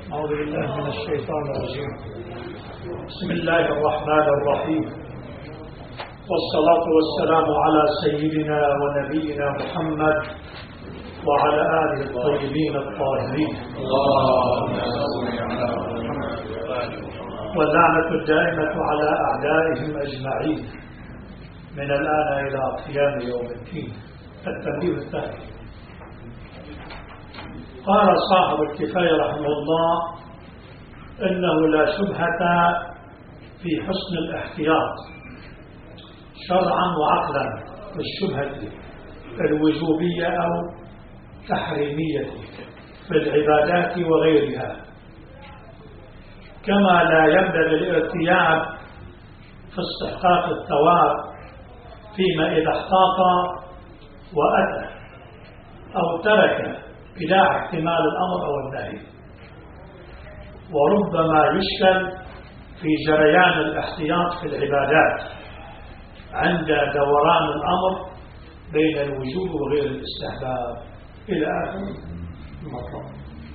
أعوذ بالله من الشيطان الرجيم. بسم الله الرحمن الرحيم، والصلاة والسلام على سيدنا ونبينا محمد وعلى آله الطيبين الطاهرين، واللعنة الدائمة على أعدائهم أجمعين من الآن إلى قيام يوم الدين. التنبيه الثاني، قال صاحب الكفاية رحمه الله إنه لا شبهة في حسن الاحتياط شرعا وعقلا بالشبهة الوجوبية أو تحريمية في العبادات وغيرها، كما لا ينبغي الارتياب في استحقاق الثواب فيما إذا احتاط وأتى أو ترك بلا احتمال الأمر أو النهي. وربما يشكل في جريان الاحتياط في العبادات عند دوران الأمر بين الوجوب وغير الاستحباب إلى آخر المطلب.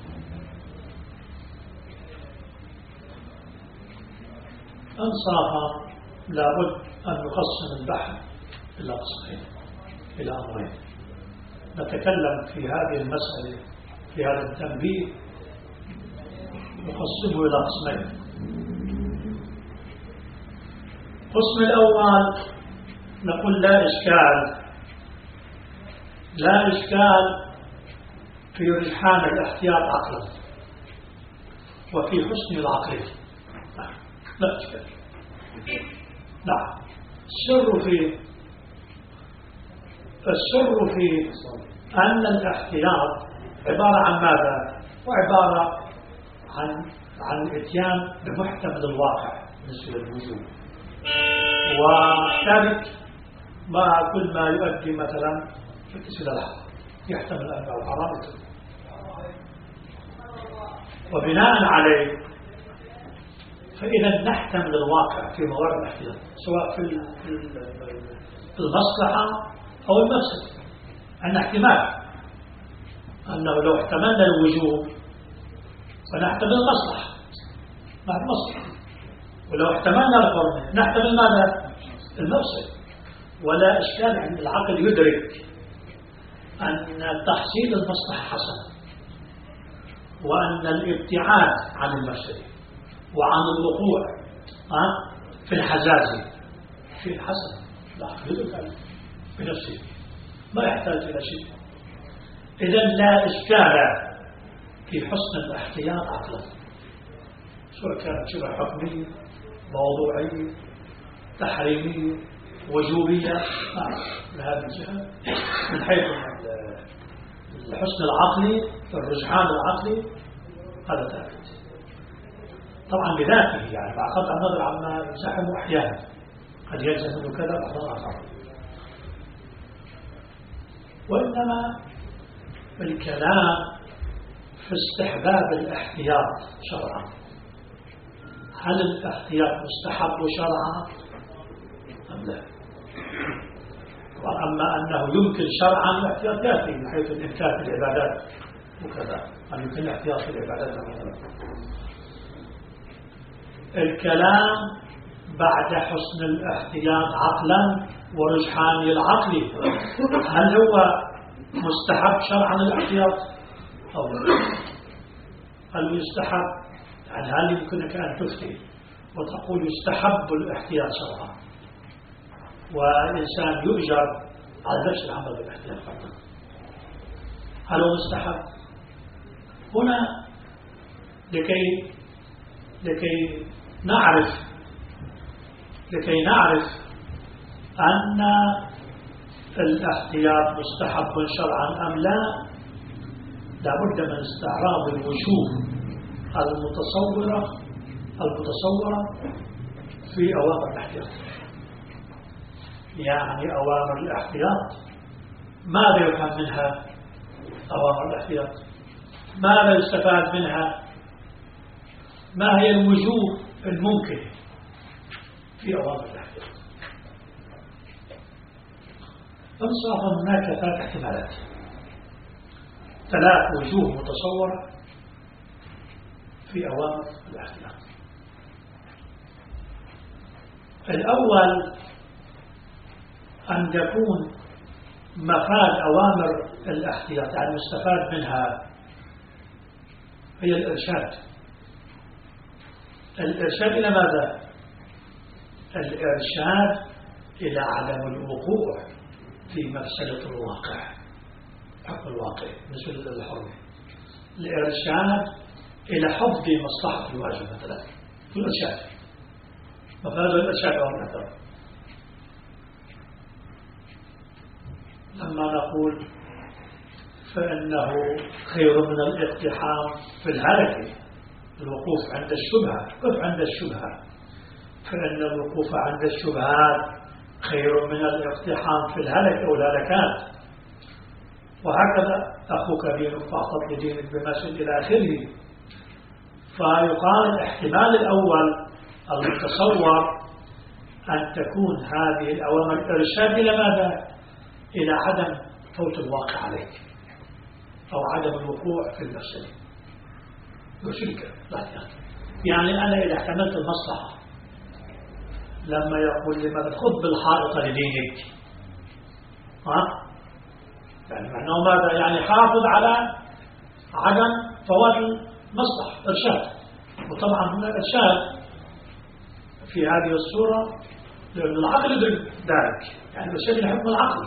أنصافا لابد أن نقسم البحث إلى قسمين، إلى أمرين. نتكلم في هذه المسألة، في هذا التنبيه نقسمه إلى قسمين. القسم الأول نقول لا إشكال في رجحان الاحتياط عقلا وفي حسن العقل، لا إشكال. نعم، السر في أن الاحتياط عبارة عن ماذا؟ وعبارة عن الاتيان بمحتمل الواقع بالنسبة للوجود، وذلك مع كل ما يؤدي مثلا إلى الحرام، يحتمل أنه حرام، وبناء عليه فإذا نحتمل الواقع في موارد الاحتياط سواء في المصلحة أو المفسد. عندنا احتمال أنه لو احتملنا الوجوب فنحتمل المصلحة مع المصلحة، ولو احتملنا الحرمة نحتمل ماذا؟ المفسد. ولا إشكال عند العقل يدرك أن تحصيل المصلحة حسن، وأن الابتعاد عن المفسد وعن الوقوع في الحزازة شيء حسن. العقل يدرك بنفسه، ما يحتاج إلى شيء. إذن لا إشكال في حسن الاحتياط عقلا، سواء كانت شبه حكمية، موضوعية، تحريمية، وجوبية، لهذه الجهة. من حيث الحسن العقلي، الرجحان العقلي، هذا ثابت طبعا بذاته، يعني مع قطع النظر عما يزحم أحيانا قد يلزم منه كذا بعض آخر. وإنما الكلام في استحباب الاحتياط شرعا. هل الاحتياط مستحب شرعا أم لا؟ وأما أنه يمكن شرعا الاحتياط يأتي من حيث الإمكان في العبادات وكذا، أن يمكن الاحتياط في العبادات مثلا. الكلام بعد حسن الاحتياط عقلا ورجحان العقل، هل هو مستحب شرعا الاحتياط أو لا؟ هل يستحب؟ يعني هل يمكنك أن تفتي وتقول يستحب الاحتياط شرعا والإنسان يؤجر على نفس العمل بالاحتياط فقط؟ هل هو مستحب؟ هنا لكي نعرف أن الاحتياط مستحب شرعا أم لا، لابد من استعراض الوجوه المتصورة في أوامر الاحتياط. يعني أوامر الاحتياط ماذا يفهم منها؟ أوامر الاحتياط ماذا يستفاد منها؟ ما هي الوجوه الممكنة في أوامر الاحتياط؟ فانصافا هناك ثلاث احتمالات، ثلاث وجوه متصورة في أوامر الاحتياط. الأول أن يكون مفاد أوامر الاحتياط يعني مستفاد منها هي الإرشاد. الإرشاد إلى ماذا؟ الإرشاد إلى عدم الوقوع في مفسدة الواقع، حكم الواقع بالنسبة للحرمة. الإرشاد إلى حفظ مصلحة الواجب مثلا في الإرشاد، مفاد الإرشاد أو الأثر. لما نقول فإنه خير من الاقتحام في الهلكة، الوقوف عند الشبهة، قف عند الشبهة، فإن الوقوف عند الشبهات خير من الاقتحام في الهلكة والهلكات. وهكذا أخوك دينك فاعطت لدينك بمسجد إلى آخره. فيقال الاحتمال الأول المتصور أن تكون هذه الأوامر إرشاد إلى ماذا؟ إلى عدم فوت الواقع عليك أو عدم الوقوع في المفسدة. وشركة يعني أنا إذا احتملت المصلحة لما يقول لي ماذا خذ بالحائط لدينك، يعني معناه ماذا؟ يعني حافظ على عدم فوات المصلحة، إرشاد. وطبعا هنا إرشاد في هذه الصورة لأن العقل يدرك ذلك، يعني إرشاد الحكم العقل،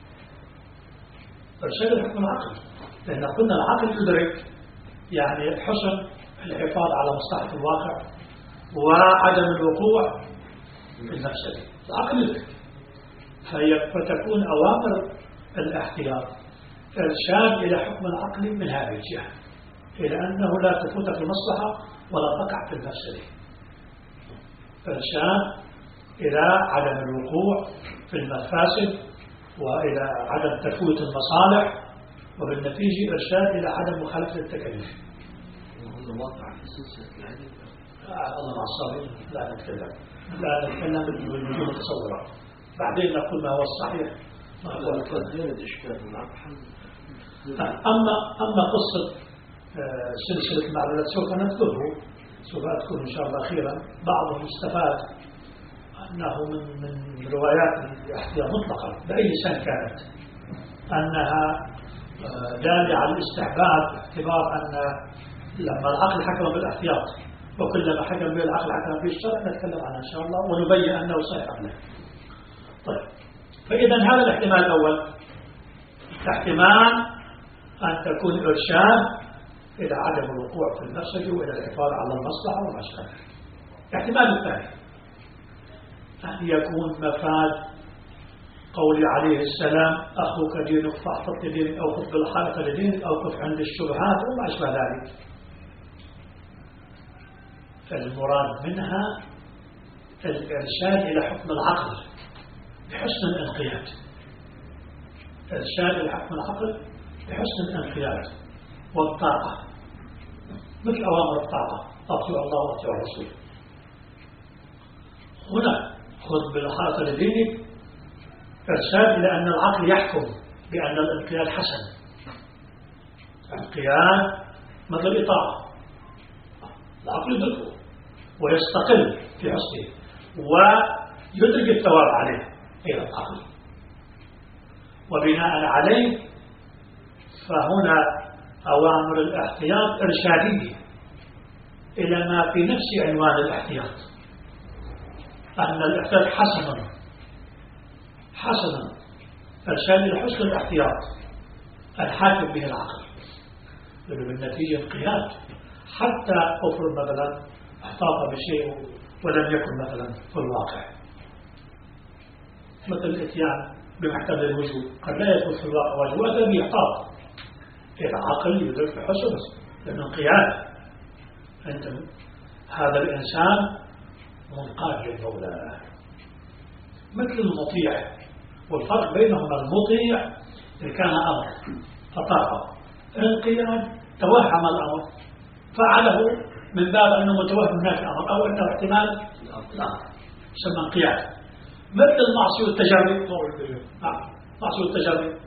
إرشاد الحكم العقل، لأن قلنا العقل يدرك يعني حسن الحفاظ على مصلحة الواقع وعدم الوقوع في المفسدة. العقل يدرك، فتكون أوامر الاحتياط إرشاد إلى حكم العقل من هذه الجهة، إلى أنه لا تفوت في المصلحة ولا تقع في المفسدة. إرشاد إلى عدم الوقوع في المفاسد وإلى عدم تفوت المصالح، وبالنتيجة إرشاد إلى عدم مخالفة التكاليف. الواقع في سلسلة العدل الله مع الصابرين. لا نتكلم بالوجوه المتصورة، بعدين نقول ما هو الصحيح ما هو الإشكال. أما قصة سلسلة المعلومات سوف نذكره، سوف أذكر إن شاء الله أخيرا. بعضهم استفاد أنه من روايات الاحتياط مطلقة بأي سنة كانت أنها دالة على الاستحباب، باعتبار أن لما العقل حكم بالاحتياط وكلما حكم به العقل حكم به الشرع، نتكلم عنها إن شاء الله ونبين أنه صحيح له. طيب، فإذا هذا الاحتمال الأول، احتمال أن تكون إرشاد إلى عدم الوقوع في المفسدة وإلى الحفاظ على المصلحة وما شابه. الاحتمال الثاني أن يكون مفاد قول عليه السلام أخوك دينك فاحفظ لدينك أو خذ بالحائط لدينك أو قف عند الشبهات وما أشبه ذلك. فالمراد منها الإرشاد إلى حكم العقل بحسن الانقياد، إرشاد إلى حكم العقل بحسن الانقياد والطاعة، مثل أوامر الطاعة، أطيعوا الله وأطيعوا الرسول. هنا خذ بالحائط لدينك إرشاد إلى أن العقل يحكم بأن الانقياد حسن. الانقياد مثل الإطاعة، العقل يدركه ويستقل في حسنه ويدرك الثواب عليه أيضا العقل. وبناء عليه فهنا أوامر الاحتياط إرشادية إلى ما في نفس عنوان الاحتياط، أن الاحتياط حسنا إرشاد إلى حسن الاحتياط الحاكم به العقل، لأنه بالنتيجة انقياد. حتى أفرض مثلا احتاط بشيء ولم يكن مثلا في الواقع، مثل الاتيان بمحتمل الوجود قد لا يكون في الواقع واجب وهذا بيحتاط. العقل يدرك بحسن لأنه انقياد. أنت هذا الإنسان منقاد للمولى مثل المطيع، والفرق بينهما المطيع إذا كان أمر فطاعه، انقياد توهم الأمر فعله من باب أنه متوهم هناك أمر أو أنه احتمال لا يسمى انقياد. مثل المعصية والتجري، معصية والتجري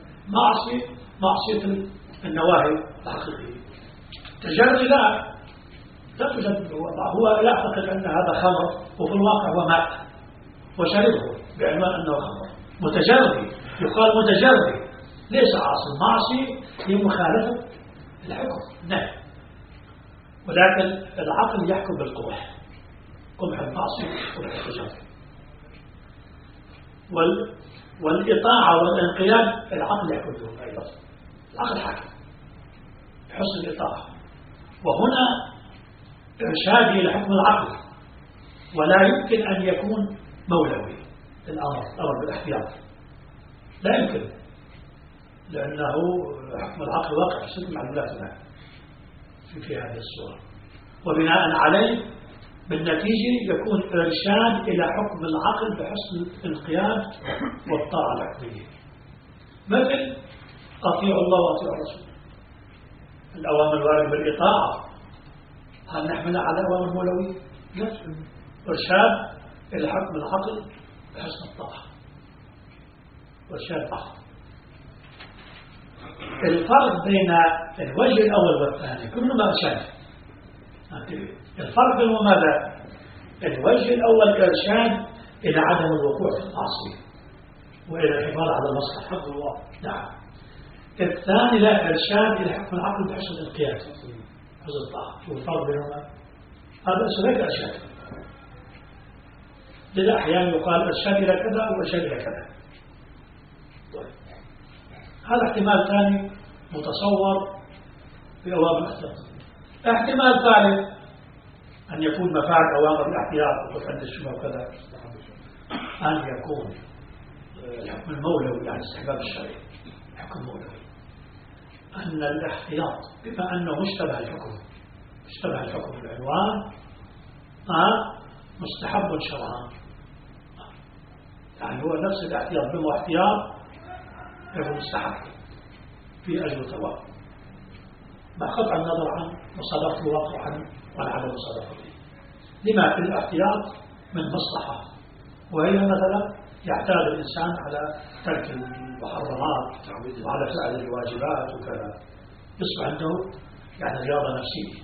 معصية النواهي الحقيقية، تجري لا لا توجد وضع. هو يعتقد أن هذا خمر وفي الواقع هو ماء وشربه بعنوان أنه خمر. متجردي، يقال متجردي، ليس عاصي. المعصي هي مخالفة الحكم، نعم، ولكن العقل يحكم بالقبح، قبح المعصية قبح التجارة. والإطاعة والانقياد العقل يحكم بهم أيضا. العقل حاكم بحسن الإطاعة، وهنا إرشاد إلى حكم العقل، ولا يمكن أن يكون مولوي الأمر بالاحتياط، لا يمكن، لأنه حكم العقل واقع في ست معلوماتنا في هذه الصورة، وبناء عليه بالنتيجة يكون إرشاد إلى حكم العقل بحسن الانقياد والطاعة العقلية، مثل أطيعوا الله وأطيعوا الرسول. الأوامر الواردة بالإطاعة هل نحملها على أوامر مولوية؟ لا، إرشاد إلى حكم العقل بحسن الطاعة، إرشاد عقل. الفرق بين الوجه الأول والثاني كلهما إرشاد. الفرق بينهما ماذا؟ الوجه الأول إرشاد إلى عدم الوقوع في المعصية وإلى الحفاظ على المصلحة، حق الله، نعم. الثاني لا، إرشاد إلى حكم العقل بحسن الانقياد، حسن الطاعة. شوف الفرق بينهما، هذا سلوك إرشاد. لذا أحيانا يقال إرشاد إلى كذا وإرشاد إلى كذا. طيب، هذا احتمال ثاني متصور في أوامر الاحتياط. احتمال ثالث أن يكون مفاد أوامر الاحتياط وقف عند الشبهة وكذا، أن يكون الحكم المولوي يعني استحباب الشرعي، حكم مولوي، أن الاحتياط بما أنه مشتبه الحكم بالعنوان مستحب شرعا، يعني هو نفس الاحتياط بما احتياط يكون مستحب في أجل الثواب، مع قطع النظر عن مصادفة الواقع وعن عدم مصادفته. لما في الاحتياط من مصلحة، وهي مثلا يعتاد الإنسان على ترك المحرمات وعلى فعل الواجبات وكذا، يصبح عنده يعني رياضة نفسية،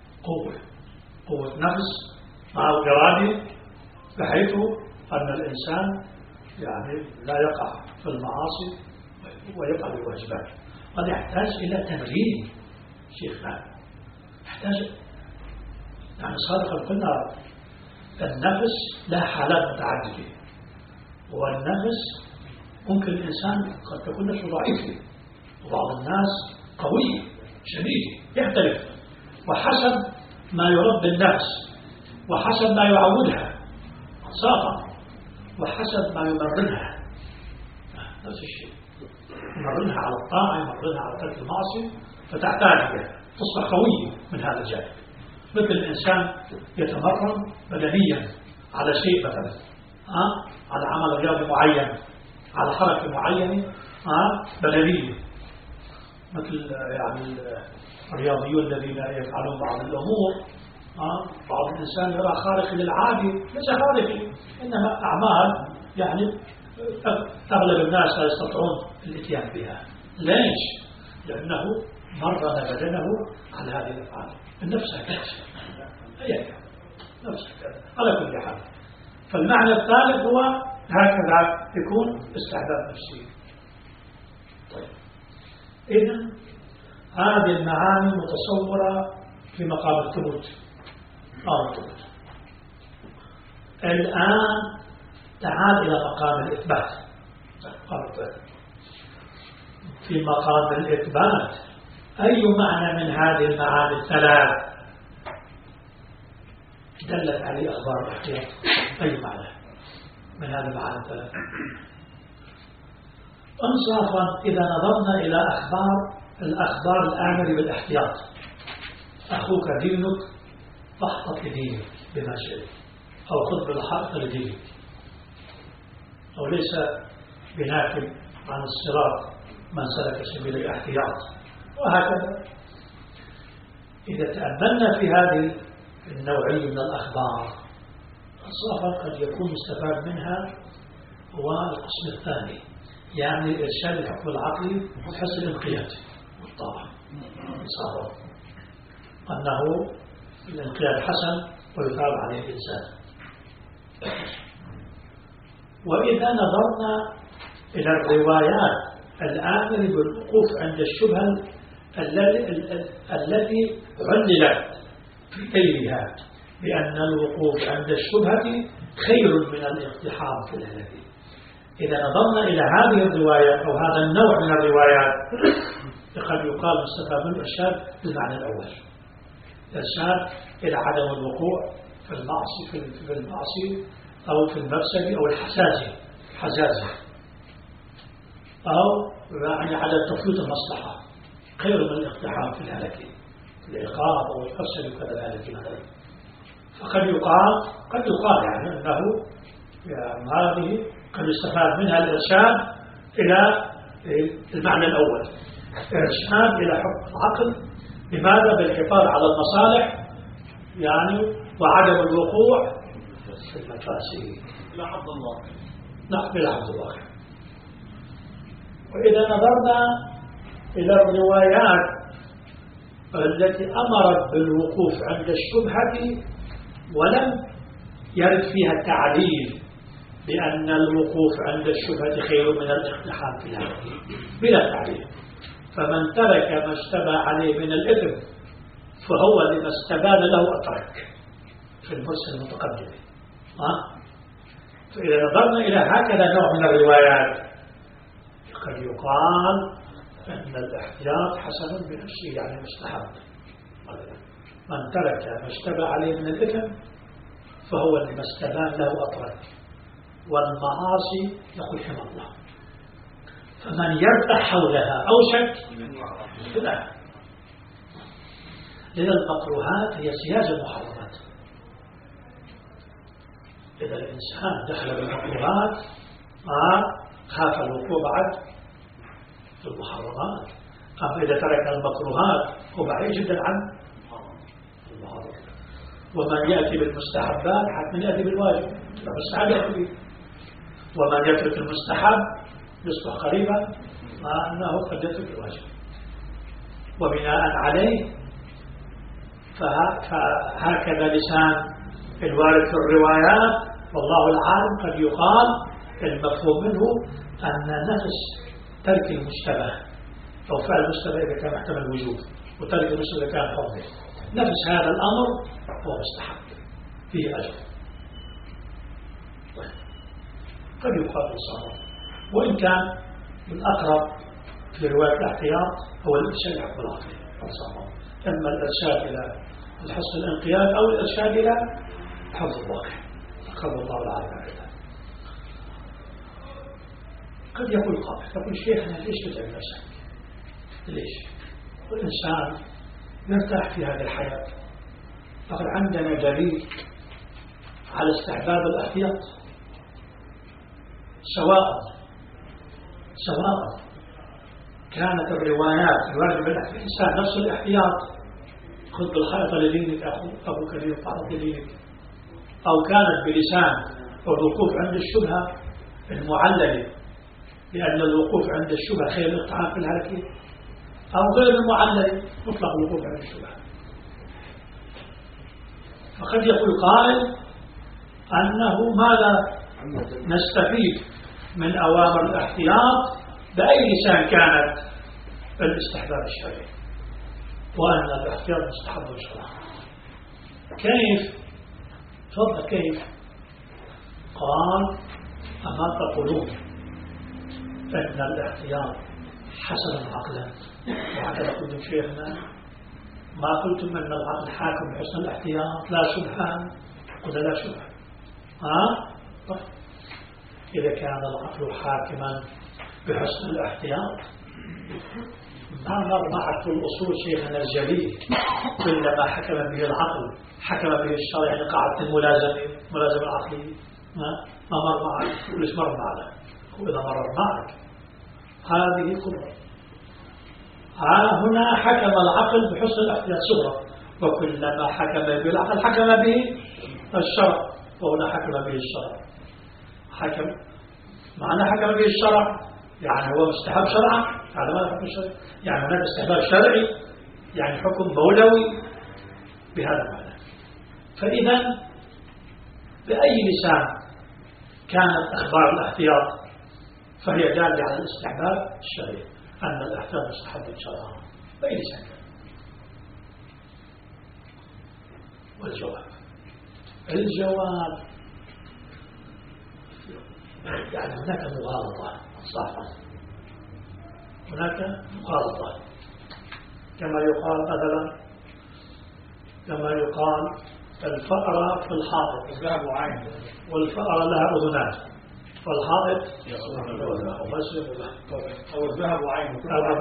قوة نفس مع الإرادة، بحيث أن الإنسان يعني لا يقع في المعاصي ويقع بالواجبات. قد يحتاج إلى تمرين شيخنا، يحتاج يعني صادقا قلنا النفس لا حالات متعددة، والنفس ممكن الإنسان قد تكون نفسه ضعيفة، وبعض الناس قوية شديدة، يختلف وحسب ما يربي النفس وحسب ما يعودها صافا وحسب ما يمرنها، نفس الشيء، يمرنها على الطاعة، يمرنها على ترك المعصية، فتحتاج تصبح قوية من هذا الجانب. مثل الإنسان يتمرن بدنيا على شيء مثلا، على عمل رياضي معين، على حركة معينة بدنية، مثل يعني الرياضيون الذين يفعلون بعض الأمور. بعض الإنسان يرى خارق للعادة، ليس خارقي، إنما أعمال يعني أغلب الناس لا يستطيعون الاتيان بها. ليش؟ لأنه مرن بدنه على هذه الأفعال. النفس هكذا، هي نفس هكذا على كل حال. فالمعنى الثالث هو هكذا يكون استعداد نفسي. طيب، إذن هذه المعاني متصورة في مقام الثبوت أو الثبوت. الآن تعال إلى مقام الإثبات. في مقام الإثبات أي معنى من هذه المعاني الثلاث دلت عليه أخبار الاحتياط؟ أي معنى من هذه المعاني الثلاث؟ انصافا إذا نظرنا إلى الأخبار الآمرة بالاحتياط، أخوك دينك فاحتط لدينك بما شئت، أو خذ بالحق لدينك، أو ليس بناكب عن الصراط من سلك سبيل الاحتياط، وهكذا. إذا تأملنا في هذه النوعية من الأخبار انصافا قد يكون مستفاد منها هو القسم الثاني، يعني إرشاد الحكم العقلي وحسن الانقياد والطاعة. صار أنه الانقياد حسن ويثاب عليه الإنسان. وإذا نظرنا إلى الروايات الآمرة بالوقوف عند الشبهة التي عللت في غيرها بأن الوقوف عند الشبهة خير من الاقتحام في الهلكة، إذا نظرنا إلى هذه الروايات أو هذا النوع من الروايات قد يقال مستفاد من الإرشاد بالمعنى الأول، الإرشاد إلى عدم الوقوع في المعصية أو في المفسد أو الحزازة أو يعني على تفويت المصلحة خير من الاقتحام في الهلكة، العقاب أو المفسد وكذا ذلك مثلا. فقد يقال يعني أنه يعني هذه قد يستفاد منها الإرشاد إلى المعنى الأول، إرشاد إلى حكم العقل. لماذا؟ بالحفاظ على المصالح يعني وعدم الوقوع في المفاسد لا حظ الواقع. نعم بلا حظ الواقع. وإذا نظرنا إلى الروايات التي أمرت بالوقوف عند الشبهة ولم يرد فيها تعليل بأن الوقوف عند الشبهة خير من الاقتحام في الهدي بلا تعليل، فمن ترك ما اشتبه عليه من الإثم فهو لما استبان له أترك في المرسل المتقدم. فإذا نظرنا إلى هكذا نوع من الروايات قد يقال أن الاحتياط حسن بنفسه يعني مستحب. من ترك ما اشتبه عليه من الإثم فهو لما استبان له أترك، والمعاصي يقول حمى الله، فمن يرتاح حولها أوشك لا. لأن المكروهات هي سياج المحرمات. إذا الإنسان دخل بالمكروهات خاف الوقوع بعد المحرمات. أما إذا ترك المكروهات هو بعيد جدا عن المحرمات. ومن يأتي بالمستحبات حتى يأتي بالواجب، المستحب يأتي به. ومن يترك المستحب يصبح قريبا مع أنه قد يترك الواجب. وبناء عليه فهكذا لسان الوارد في الروايات والله العالم قد يقال المفهوم منه أن نفس ترك المشتبه أو فعل المشتبه إذا كان محتمل الوجود وترك المشتبه إذا كان حظه، نفس هذا الأمر هو مستحب فيه أجر. قد يقال بالصواب، وإن كان الأقرب في رواية الاحتياط هو الإرشاد إلى حكم العقل والصواب، إما الإرشاد إلى الحسن الانقياد أو الإرشاد إلى حفظ الواقع. أقرب الله العالم عليها. قد يقول قائل يقول شيخنا ليش تتعب نفسك؟ ليش؟ والإنسان يرتاح في هذه الحياة. فقد عندنا دليل على استحباب الاحتياط، سواء كانت الروايات الواجب بالإنسان نفس الاحتياط، خذ بالخيط لدينك أبو كريم فعرض لدينك، أو كانت بلسان الوقوف عند الشبهة المعللة لأن الوقوف عند الشبهة خير الاقتحام في الهلكة، أو غير المعللة مطلق الوقوف عند الشبهة. فقد يقول قائل أنه ماذا نستفيد من أوامر الاحتياط بأي لسان كانت الاستحباب الشرعي، وأن الاحتياط مستحب شرعا. كيف؟ تفضل كيف؟ قال أما تقولون فإن الاحتياط حسن عقلا، وهكذا قلتم شيخنا ما قلتم أن العقل حاكم بحسن الاحتياط لا شبهان، قلنا لا شبهة. طيب إذا كان العقل حاكما بحسن الاحتياط ما مر معك في الأصول شيخنا الجليل كلما حكم به العقل حكم به الشرع، يعني قاعدة الملازمة العقلية ما مر معك. وليش مر معك؟ وإذا مر معك هذه كبرى. هنا حكم العقل بحسن الاحتياط صغرى، وكلما حكم به العقل حكم به الشرع، وهنا حكم به الشرع. حكم معنى حكم به الشرع يعني هو مستحب شرعا، يعني ما حكم الشرع يعني هناك استحباب شرعي، يعني حكم مولوي بهذا المعنى. فإذا بأي لسان كانت أخبار الاحتياط فهي دالة على الاستحباب الشرعي، أن الاحتياط مستحب شرعا بأي لسان كان. والجواب يعني هناك مغالطة صحيح، هناك مغالطة كما يقال الفأرة في الحائط الذهب وعين، والفأرة لها أذنان، فالحائط أو الذهب وعين،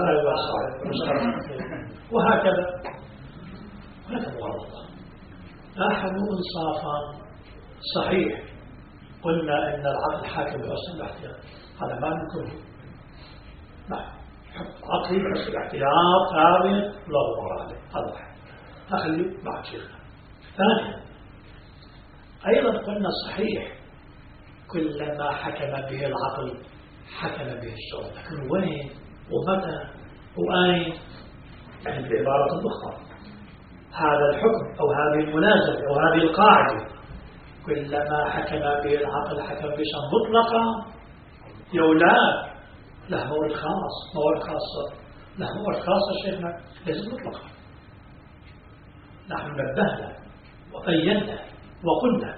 وهكذا. هناك مغالطة. نحن إنصافا صحيح قلنا إن العقل حاكم بحسن الاحتياط، هذا ما ننكره. نعم، عقلي بحسن الاحتياط هذه لا غبار عليه، هذا واحد. أخلي بعد شيخنا. ثانيا أيضا قلنا صحيح كلما حكم به العقل حكم به الشرع، لكن وين ومتى وأين؟ يعني بعبارة أخرى هذا الحكم أو هذه الملازمة أو هذه القاعدة كلما حكم به العقل حكم بشيء مطلقا يولاد له مورد خاص، موارد خاصة، له موارد خاصة شيخنا ليست مطلقا. نحن نبهنا وبينا وقلنا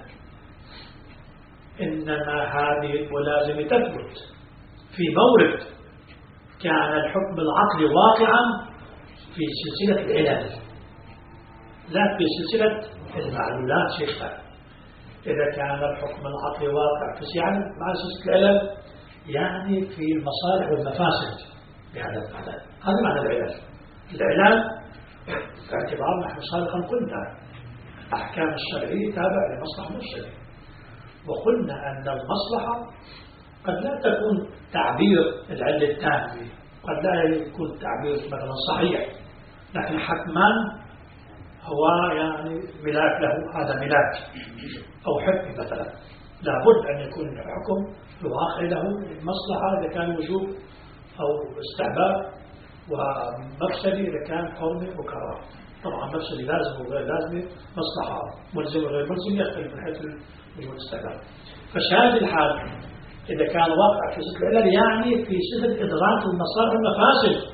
إنما هذه الملازمة تثبت في مورد كان الحكم العقلي واقعا في سلسلة العلل، لا في سلسلة المعلولات شيخنا. إذا كان الحكم العقلي واقع في يعني مع سلسلة العلل يعني في المصالح والمفاسد بهذا المعنى. هذا معنى العلل. العلل باعتبار نحن سابقا قلنا الأحكام الشرعية تابعة لمصلحة مرسلة، وقلنا أن المصلحة قد لا تكون تعبير العلة التامة، قد لا يكون تعبير مثلا صحيح، لكن حتما هو يعني ملاك له، هذا ملاك أو حكم مثلا، لابد أن يكون الحكم الواقع له المصلحة إذا كان وجوب أو استحباب، ومفسدة إذا كان حرمة وكراهة. طبعا مفسدة لازم وغير لازمة، مصلحة ملزم وغير ملزم يختلف من حيث وجوب الاستحباب. فشاهد الحال إذا كان واقع في سلسلة العلل يعني في سلسلة إدراك المصالح والمفاسد.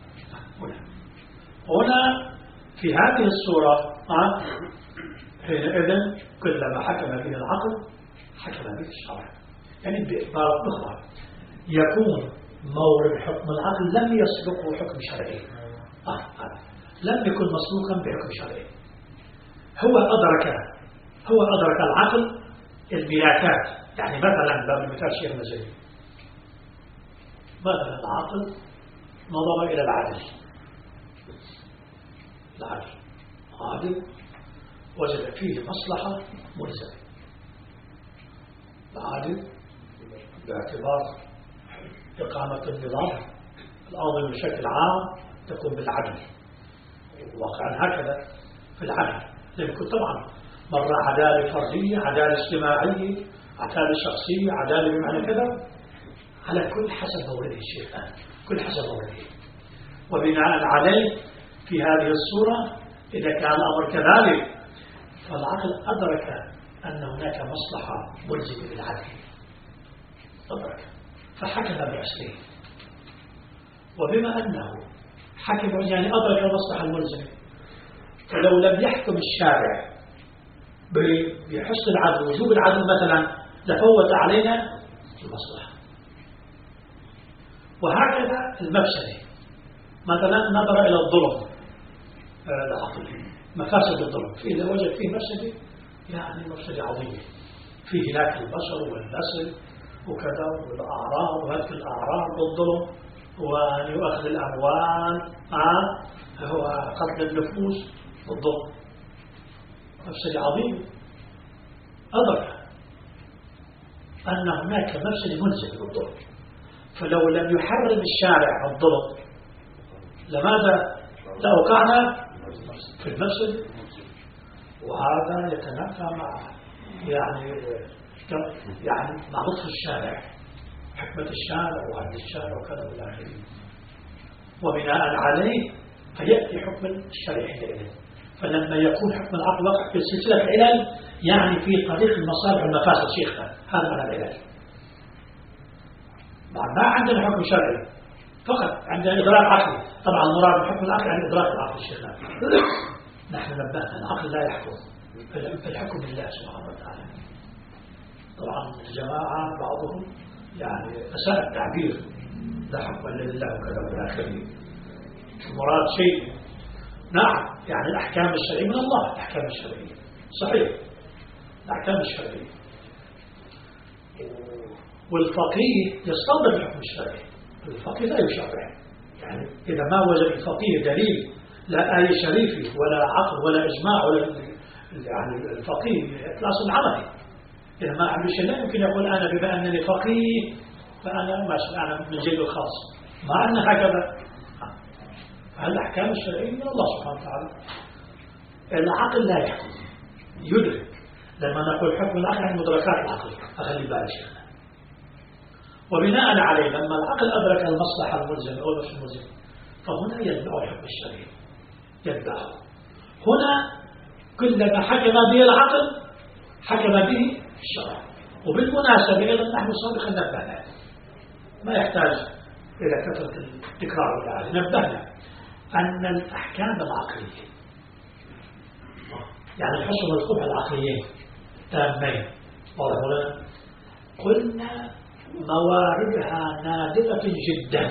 هنا في هذه الصورة حينئذ كلما حكم به العقل حكم به الشرع. يعني بعبارة أخرى يكون مورد حكم العقل لم يسبقه حكم شرعي، لم يكن مسبوقا بحكم شرعي. هو أدرك العقل الملاكات. يعني مثلا باب المثال شيخ مزيد، مثلا العقل نظر إلى العدل عادل وجد فيه مصلحة ملزمة. العادل باعتبار إقامة النظام الأرض بشكل عام تكون بالعدل، واقعا هكذا في العدل، لأنه طبعا مرة عدالة فردية، عدالة اجتماعية، عدالة شخصية، عدالة بمعنى كذا، على كل حسب مورده الشيخ، كل حسب مورده. وبناء عليه في هذه الصورة إذا كان الأمر كذلك فالعقل أدرك أن هناك مصلحة ملزمة بالعدل، أدرك فحكم بأصله. وبما أنه حكم يعني أدرك المصلحة الملزمة، فلو لم يحكم الشارع بحسن العدل وجوب العدل مثلا لفوت علينا المصلحة. وهكذا المفسدة، مثلا نظر إلى الظلم العقلي، مفاسد الظلم، إذا وجد فيه مفسدة يعني مفسدة عظيمة، فيه هلاك البشر والنسل وكذا والأعراض وهتك الأعراض والظلم وأن يؤخذ الأموال هو قتل النفوس والظلم، مفسدة عظيمة. أدرك أن هناك مفسدة ملزمة بالظلم، فلو لم يحرم الشارع الظلم لماذا لأوقعنا في المفسدة؟ وهذا يتنافى مع يعني مع لطف الشارع، حكمة الشارع وعدل الشارع وكذا والى اخره. وبناء عليه فيأتي حكم الشرع حينئذ، فلما يكون حكم العقل واقع في سلسلة علل يعني في طريق المصالح والمفاسد شيخنا، هذا معنى العلل. ما عندنا حكم شرعي فقط، عندنا إدراك عقلي. طبعا المراد بحكم العقل يعني إدراك العقل شيخنا. نحن نبهنا العقل لا يحكم، الحكم لله سبحانه وتعالى. طبعا الجماعة بعضهم يعني أساء التعبير، لا حكم إلا لله وكذا ولا آخره. المراد شيء نعم، يعني الأحكام الشرعية من الله، الأحكام الشرعية صحيح، الأحكام الشرعية. والفقيه يستنبط الحكم الشرعي، الفقيه لا يشرع. يعني إذا ما وجد الفقيه دليل لا آية شريفة ولا عقل ولا إجماع ولا يعني الفقيه إخلاص العملي، إذا ما عنده شيء لا يمكن يقول أنا بما أنني فقيه فأنا ماشي أنا من جيل الخاص، ما عندنا هكذا. الأحكام الشرعية من الله سبحانه وتعالى. العقل لا يحكم، يدرك. لما نقول حكم العقل عن مدركات العقل، أخلي بالي شيخنا. وبناء عليه لما العقل أدرك المصلحة الملزمة أو النفس الملزمة فهنا يتبع الحكم الشرعي، يتبعه. هنا كلما حكم به العقل حكم به الشرع. وبالمناسبة أيضا نحن سابقا نبهنا، ما يحتاج إلى كثرة التكرار والإعادة، نبهنا أن الأحكام العقلية يعني الحسن والقبح العقليين تامين، قلنا مواردها نادرة جدا.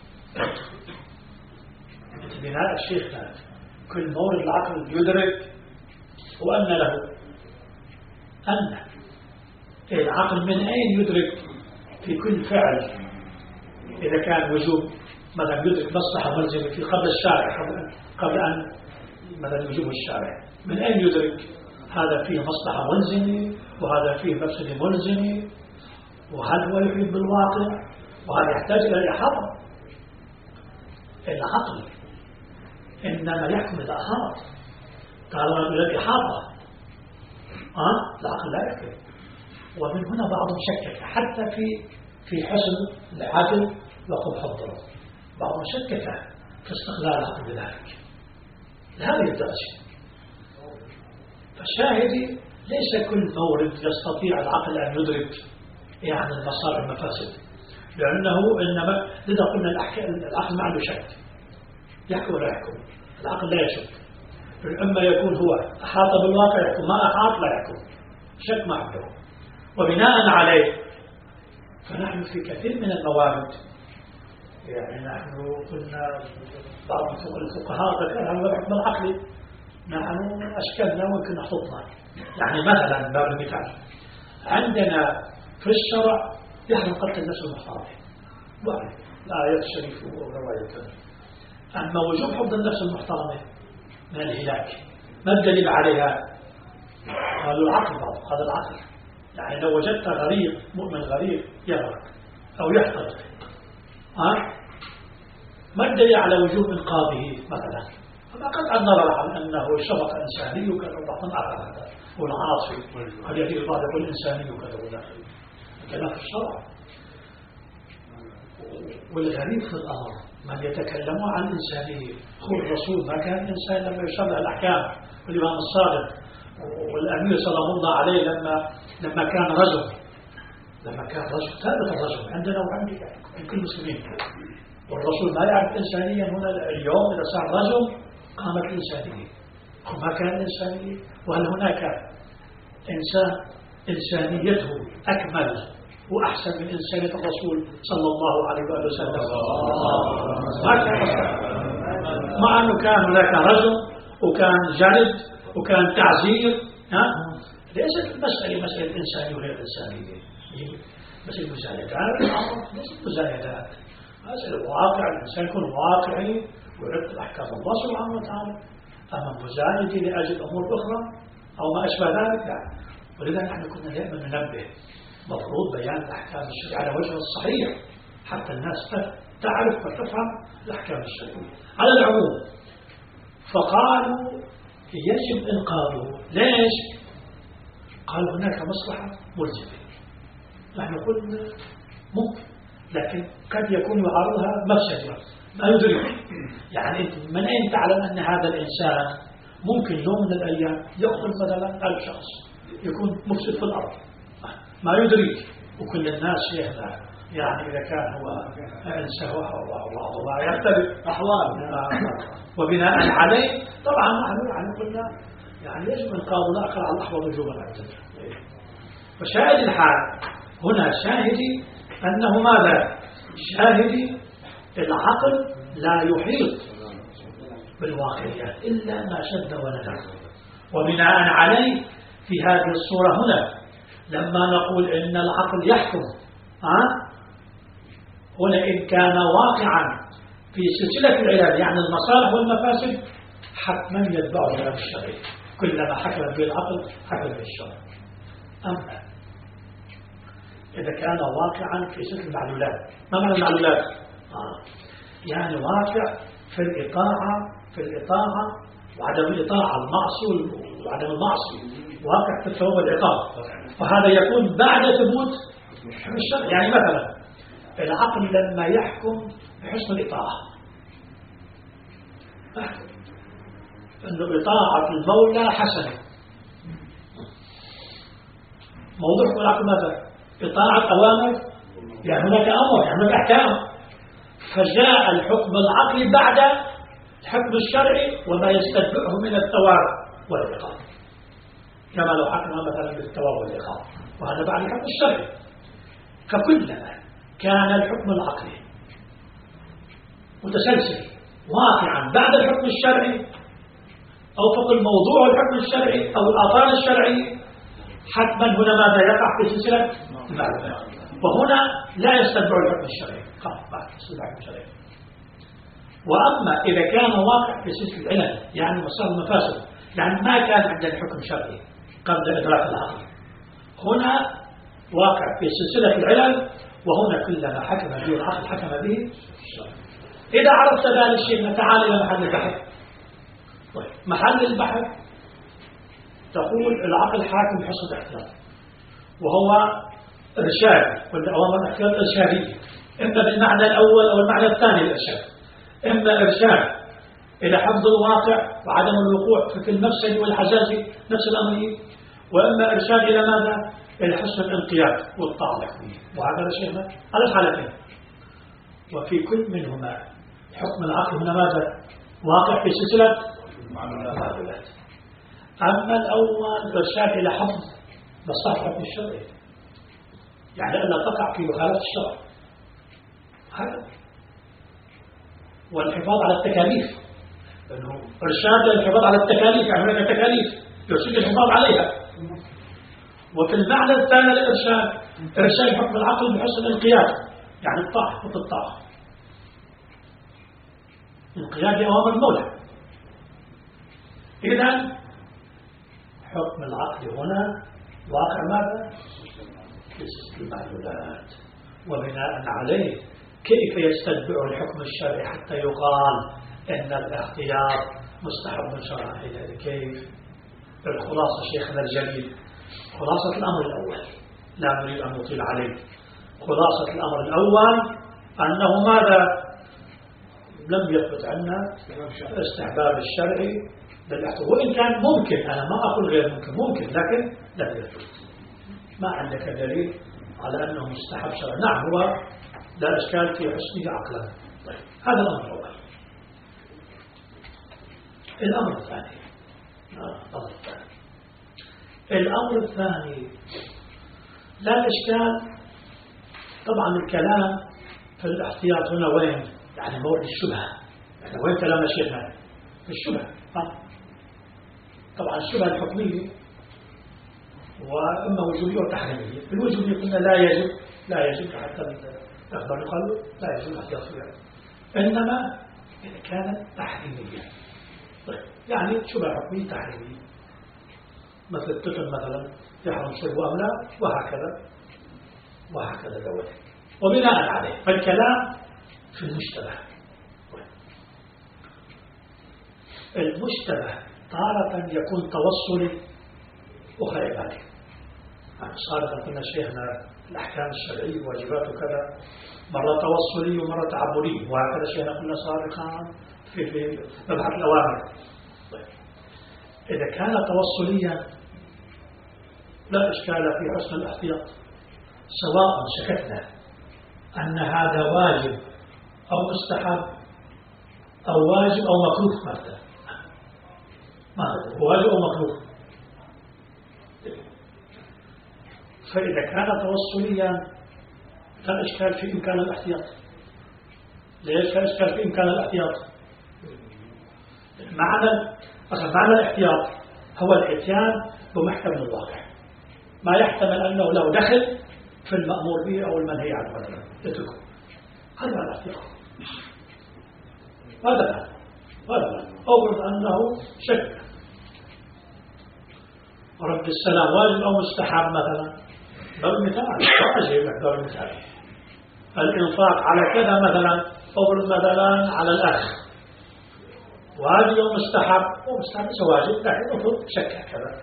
بناء الشيخ كل مورد العقل يدرك، وأن له أن العقل من أين يدرك في كل فعل. إذا كان وجوب مثلا يدرك مصلحة ملزمة في قبل الشارع، قبل أن مثلا يوجبه الشارع، من أين يدرك هذا فيه مصلحة ملزمة وهذا فيه مفسدة ملزمة، وهل هو يحيط بالواقع، وهذا يحتاج إلى الإحاطة. العقل إنما يحكم إذا أحاط، طالما إلى الإحاطة العقل لا يحكم. ومن هنا بعضهم شكك حتى في حسن العدل وقبح الضرر، بعضهم شكك في استقلال العقل بذلك لهذه الدرجة. فالشاهد ليس كل مورد يستطيع العقل أن يدرك يعني المصالح والمفاسد، لأنه إنما لذا قلنا العقل ما عنده شك، يحكم ولا يحكم. العقل لا يشك، إما يكون هو أحاط بالواقع يحكم، ما أحاط لا يحكم، شك ما عنده. وبناء عليه فنحن في كثير من الموارد يعني نحن قلنا بعض الفقهاء ذكرها الحكم العقلي، نحن أشكالنا ممكن نحطنا. يعني مثلا باب المثال عندنا في الشرع يحرم قتل النفس المحرمة، الآيات الشريفة ورواية. أما وجوب حفظ النفس المحترمة من الهلاك ما الدليل عليها؟ قالوا العقل، بعض هذا العقل. يعني لو وجدت غريق مؤمن غريق يغرق أو يحترق ما الدليل على وجوب إنقاذه مثلا؟ فما قطع النظر عن أنه شفقة إنساني وكذا وبعض آخر هذا والعاصي قد يأتي البعض يقول إنساني وكذا ولا آخر، كلام في الشرع. والغريب في الأمر من يتكلم عن الإنسانية هو الرسول، ما كان إنسان لما يشرع الأحكام، والإمام الصادق والأمير صلى الله عليه لما كان رجل، ثابت الرجل عندنا وعندك عند كل المسلمين، والرسول ما يعرف إنسانيا. هنا اليوم إذا صار رجل قامت الإنسانية، وما كان إنسانية. وهل هناك إنسان إنسانيته أكمل وأحسن من إنسانية الرسول صلى الله عليه وآله وسلم؟ ما كان، مع أنه كان هناك رجل وكان جلد وكان تعزير. ليست المسألة مسألة إنسانية وغير إنسانية، مسألة مزايدات، ليست مزايدات، مسألة واقع. الإنسان يكون واقعي ويرد أحكام الله سبحانه وتعالى، أما مزايدة لأجل أمور أخرى أو ما أشبه ذلك لا. ولذا نحن كنا دائما ننبه مفروض بيان الأحكام الشرعية على وجه الصحيح حتى الناس تعرف وتفهم الأحكام الشرعية على العموم. فقالوا يجب إنقاذه. ليش؟ قال هناك مصلحة ملزمة. نحن قلنا ممكن، لكن قد يكون يعارضها مفسدة ما يدرك. يعني من أين تعلم أن هذا الإنسان ممكن يوم من الأيام يقتل مثلا 1000 شخص، يكون مفسد في الأرض ما يدري، وكل الناس يهدى. يعني إذا كان هو إنسان وبعضها يختلف أحوال، وبناء عليه طبعا نحن يعني قلنا يعني يجب القاضي الآخر على الأحوال وجوبا عندنا. وشاهد الحال هنا شاهدي أنه ماذا؟ شاهدي العقل لا يحيط بالواقعيات إلا ما شد ونزع. وبناء عليه في هذه الصورة هنا لما نقول إن العقل يحكم هنا إن كان واقعا في سلسلة العلل يعني المصالح والمفاسد حتما يتبع العلم الشرعي، كلما حكم به العقل حكم به الشرع. أما إذا كان واقعا في سلسلة المعلولات، ما معنى المعلولات؟ يعني واقع في الإطاعة وعدم الإطاعة، المعصي وعدم المعصي، واقع في الثواب والعقاب، وهذا يكون بعد ثبوت الشرع. يعني مثلا العقل لما يحكم بحسن الإطاعة، أن إطاعة المولى حسنة، موضوع العقل ماذا؟ إطاعة أوامر، يعني هناك أمر، يعني هناك أحكام، فجاء الحكم العقلي بعد الحكم الشرعي وما يستتبعه من الثواب والعقاب، كما لو حكم مثلا بالثواب والعقاب، وهذا بعد الحكم الشرعي. فكلما كان الحكم العقلي متسلسل واقعا بعد الحكم الشرعي أو فوق الموضوع الحكم الشرعي أو الآثار الشرعي، حتما هنا ماذا يقع في سلسلة المعلومات، وهنا لا يستتبع الحكم الشرعي بعد سلسلة الحكم الشرعي. وأما إذا كان واقع في سلسلة العلل يعني مصالح المفاسد، يعني ما كان عندنا حكم شرعي قبل إدراك العقل، هنا واقع في سلسلة العلل، وهنا كلما حكم به العقل حكم به الشرع. إذا عرفت ذلك الشيء نتعال إلى محل البحث. طيب محل البحث تقول العقل حاكم بحسن الاحتياط، وهو إرشاد، والأوامر الاحتياط إرشادية، إما بالمعنى الأول أو المعنى الثاني الإرشاد، إما إرشاد إلى حفظ الواقع وعدم الوقوع في المفسد والحزازي نفس الأمر، وإما إرشاد إلى ماذا؟ إلى حسن الانقياد والطاعة الحكمية. وهذا شيء على الحالتين، وفي كل منهما حكم العقل هنا ماذا؟ واقع في سلسلة المعلومات. أما الأول إرشاد إلى حفظ مصلحة الحكم الشرعي، يعني ألا تقع في مخالفة الشرع، هذا والحفاظ على التكاليف، لأنه إرشاد للحفاظ على التكاليف، يعني هناك تكاليف يرشد الحفاظ عليها. وفي المعنى الثاني الإرشاد إرشاد حكم العقل بحسن الانقياد، يعني الطاعة حكم الطاعة، انقياد لأوامر المولى. إذن حكم العقل هنا واقع ماذا؟ في المعلومات، وبناء عليه كيف يستتبع الحكم الشرعي حتى يقال إن الاختيار مستحب شرعا؟ كيف؟ الخلاصة شيخنا الجليل، خلاصة الأمر الأول، لا نريد أن نطيل عليه. خلاصة الأمر الأول أنه ماذا؟ لم يثبت عنا استحباب الشرعي للاحتياط، وإن كان ممكن، أنا ما أقول غير ممكن، لكن لم يثبت. ما عندك دليل على أنه مستحب شرعا؟ نعم هو لا إشكال في حسنه عقلا. طيب هذا الأمر الأول. الأمر الثاني الأمر الثاني لا إشكال. طبعا الكلام في الاحتياط هنا وين؟ يعني موضع الشبهة، يعني وين كلام الشيخنا؟ في الشبهة. طبعا الشبهة الحكمية وإما وجوبية وتحريمية. في الوجوبية قلنا لا يجب حتى الأخبار يقال لا يجب الاحتياط فيها، إنما إذا كانت تحريمية. طيب يعني شبهة حكمية تحريمية، مثل الطفل مثلا يحرم شربه أم لا، وهكذا ذلك. وبناء عليه فالكلام في المشتبه. المشتبه تارة يكون توصلي وخير ذلك، يعني سابقا كنا شيخنا الأحكام الشرعية واجبات وكذا، مرة توصلي ومرة تعبدي، وهكذا شيخنا كنا سابقا في مبحث الأوامر. إذا كان توصليا لا إشكال في حسن الاحتياط، سواء سكتنا أن هذا واجب أو مستحب أو واجب أو مكروه مثلا، واجب أو مكروه. فإذا كان توصليا لا إشكال في إمكان الاحتياط. ليش لا إشكال في إمكان الاحتياط؟ معنى الاحتياط هو الاتيان بمحتمل الواقع، ما يحتمل أنه لو دخل في المأمور به أو المنهي عنه مثلا يتركه. هذا الاحتياط. هذا أفرض أنه شك رد السلام واجب أو مستحب مثلا، ضرب مثال ضرب مثال الإنفاق على كذا مثلا، أفرض مثلا على الأخ واجب أو مستحب، ومستحب واجب لكن أفرض شك كذا.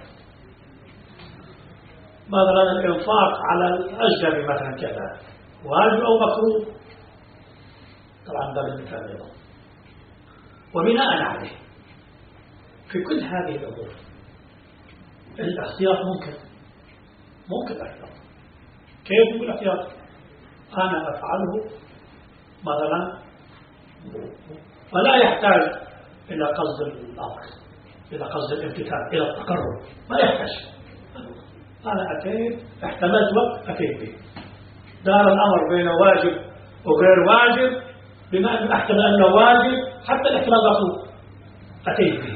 مثلا الإنفاق على الأجنبي مثلا كذا واجب أو مكروه، طبعا ضرب المثال أيضا. وبناء عليه في كل هذه الأمور الاحتياط ممكن الاحتياط. كيف يكون الاحتياط؟ أنا أفعله مثلا ولا يحتاج إلى قصد الأمر، إلى قصد الامتثال، إلى التقرب، ما يحتاج. أنا أتيت احتملت وقت أتيت به، دار الأمر بين واجب وغير واجب، بما أن أحتمل أنه واجب حتى الاحتمال مطلوب أتيت به،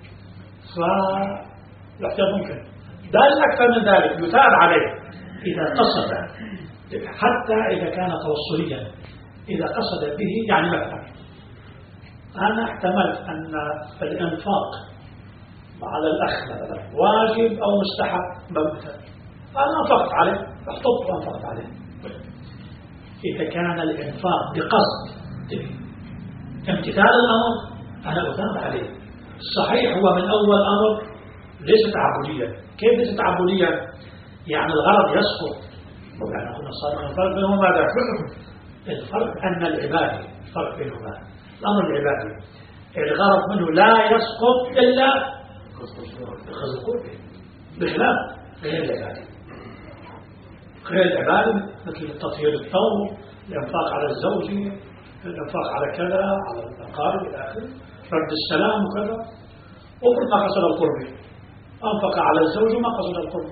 فالاحتياط ممكن. بل أكثر من ذلك يثاب عليه إذا قصد، حتى إذا كان توصليا، إذا قصد به. يعني مثلا أنا احتملت أن الإنفاق على الأخ مثلا واجب أو مستحب مثلا، أنا أنفقت عليه، احتطت وأنفقت عليه. إذا كان الإنفاق بقصد امتثال الأمر أنا أثاب عليه. صحيح هو من أول أمر ليس تعبديا. كيف ليس تعبديا؟ يعني الغرض يسقط. يعني قلنا صار الفرق بينهما ماذا؟ الفرق أن العبادة، الفرق بينهما الأمر العبادي الغرض منه لا يسقط إلا بقصد القرب، بخلاف غير العبادة. غير العبادة مثل تطهير الثوب، الإنفاق على الزوجة، الإنفاق على كذا، على الأقارب إلى آخره، رد السلام وكذا، وكل ما قصد القرب. أنفق على الزوج وما قصد القرب،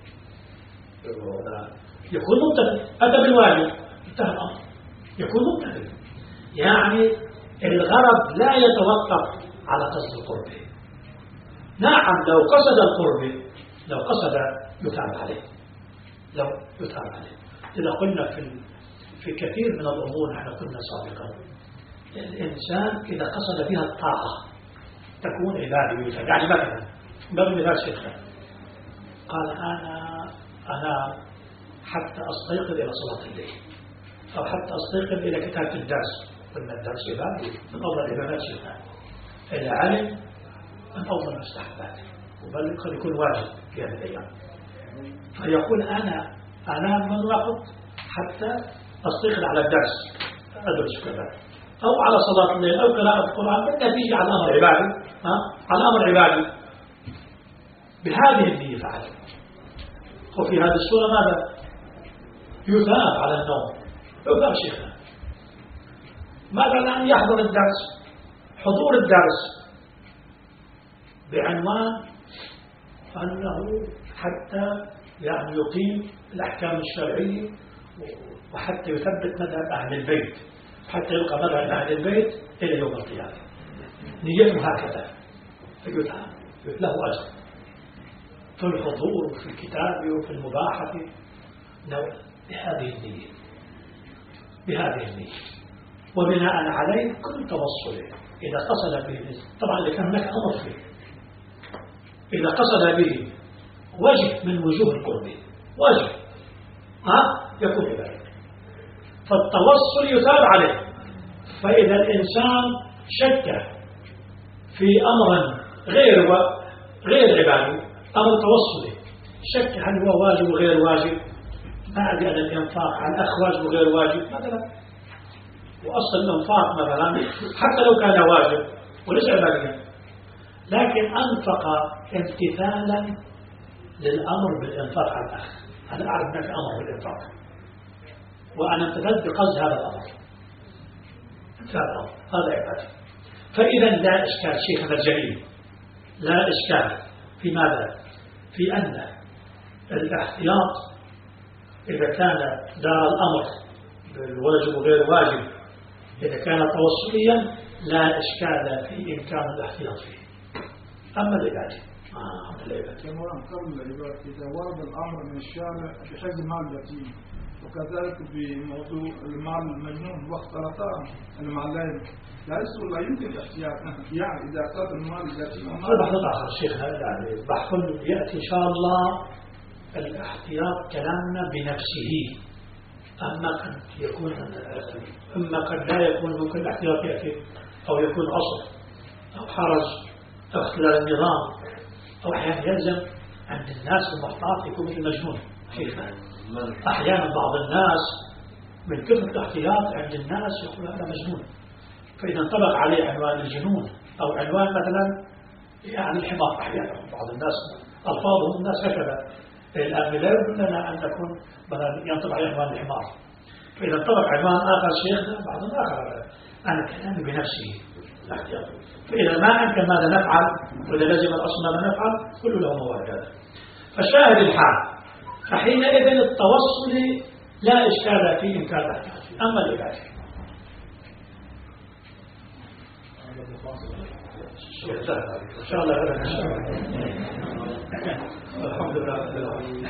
يكون ممتثل. أتى بالواجب انتهى الأمر، يكون ممتثل. يعني الغرض لا يتوقف على قصد القرب. نعم لو قصد القرب، لو قصد يثاب عليه، لو يثاب عليه. إذا قلنا في كثير من الأمور نحن قلنا سابقا الإنسان إذا قصد بها الطاعة تكون عبادة يثاب. يعني مثلا مثال شيخنا قال أنا حتى أستيقظ إلى صلاة الليل، أو حتى أستيقظ إلى كتابة الدرس. قلنا الدرس عبادة من أفضل العبادات شيخنا. إذا علم من أفضل المستحبات، وبل قد يكون واجب في هذه الأيام. فيقول أنا أنام من وقت حتى أستيقظ على الدرس أدرس كذا، أو على صلاة الليل، أو قراءة القرآن، بالنتيجة على الأمر عبادي، على الأمر عبادي بهذه النية فعل. وفي هذه الصورة ماذا؟ يثاب على النوم، يثاب شيخنا. مثلا يحضر الدرس، حضور الدرس بعنوان أنه حتى يعني يقيم الأحكام الشرعية، وحتى يثبت مذهب أهل البيت، حتى يبقى مذهب أهل البيت إلى يوم القيامة. نيته هكذا، فيثاب له أجر في الحضور وفي الكتاب وفي المباحث. بهذه النية، بهذه النية. وبناء عليه كل توصله إذا قصد به، طبعا إذا كان هناك أمر فيه، إذا قصد به وجه من وجوه القرب، وجه يكون عبادة، فالتوصل يثاب عليه. فإذا الإنسان شك في أمر غير عبادي، أمر توصلي، شك هل هو واجب وغير واجب، ما أدري أن الإنفاق على الأخ واجب وغير واجب مثلا، وأصل الإنفاق مثلا حتى لو كان واجب وليس عباديا، لكن أنفق امتثالا للأمر بالإنفاق على الآخر. أنا أعرف أنك أمر بالإنفاق وأنا امتثلت بقصد هذا الأمر، هذا عبادة. فإذا لا إشكال شيخنا الجليل، لا إشكال في ماذا؟ في أن الاحتياط إذا كان دار الأمر بالواجب وغير واجب، إذا كان توصليا لا إشكال في إمكان الاحتياط فيه. أما العبادة كما قبل العبادة إذا ورد الأمر من الشارع بحجز مال اليتيم، وكذلك بموضوع المال المجنون واختلطا المالين لا يمكن الاحتياط، يعني إذا اختلط المال اليتيم هذا بحث آخر شيخنا، يعني بحث يأتي إن شاء الله الاحتياط كلامنا بنفسه. أما قد لا يكون ممكن الاحتياط يأتي أو يكون عصر أو حرج أو اختلال النظام أو أحيانا يلزم عند الناس المحتاط يكون مثل مجنون. أحيانا بعض الناس من كثرة الاحتياط عند الناس يقول هذا مجنون، فإذا انطبق عليه عنوان الجنون أو عنوان مثلا يعني الحمار. أحيانا بعض الناس ألفاظهم الناس هكذا الآن لا يمكن لنا أن نكون مثلا ينطبق عليه عنوان الحمار، فإذا انطبق عنوان آخر شيخنا بعض آخر. أنا كلامي بنفسه الاحتياط. فإذا ما أمكن ماذا نفعل وإذا لزم الأصل ماذا نفعل كل له مواجهة. فشاهد الحال فحينئذ التوصل لا إشكال في إمكان الاحتياط. أما العبادة إن شاء الله الحمد لله.